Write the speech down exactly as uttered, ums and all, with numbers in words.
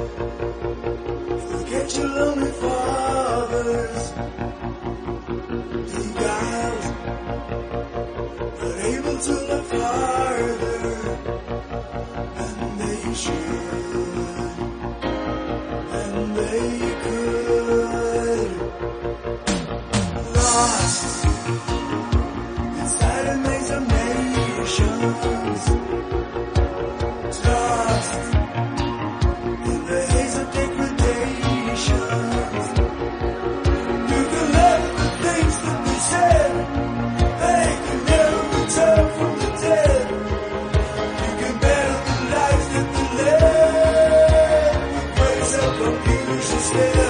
Forget your lonely fathers, beguiled, unable to look farther than they should, and they could. Lost inside a maze of nations, tossed in the haze of degradation. You can love the things that they said, they can never return from the dead. You can better the life that they led, with ways of confusion instead.